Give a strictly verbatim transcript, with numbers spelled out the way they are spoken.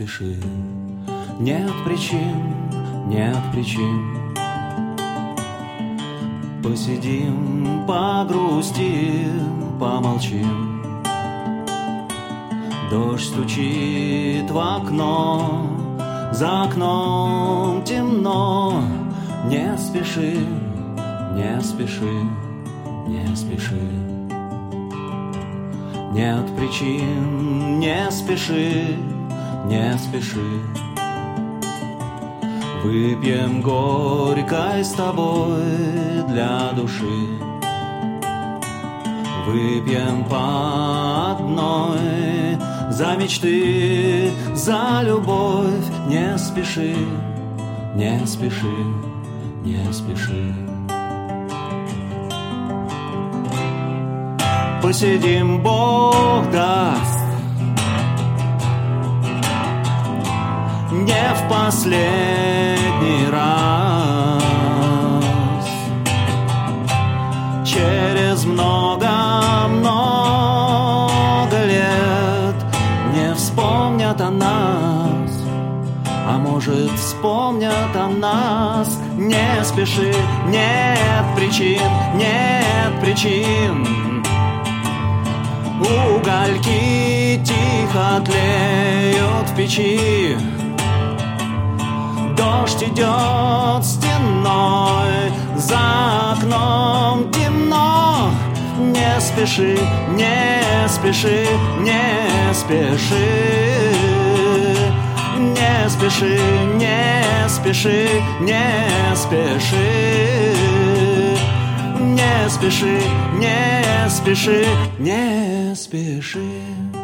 спеши. Нет причин, нет причин. Посидим, погрустим, помолчим. Дождь стучит в окно, за окном темно. Не спеши, не спеши, не спеши. Нет причин, не спеши, не спеши. Выпьем горькой с тобой для души. Выпьем по одной за мечты, за любовь. Не спеши, не спеши, не спеши. Посидим, Бог даст, не в последний раз. Через много-много лет не вспомнят о нас, а может, вспомнят о нас. Не спеши, нет причин, нет причин. Угольки тихо тлеют в печи. Дождь идет стеной, за окном темно. Не спеши, не спеши, не спеши. Не спеши, не спеши, не спеши. Не спеши, не спеши, не спеши.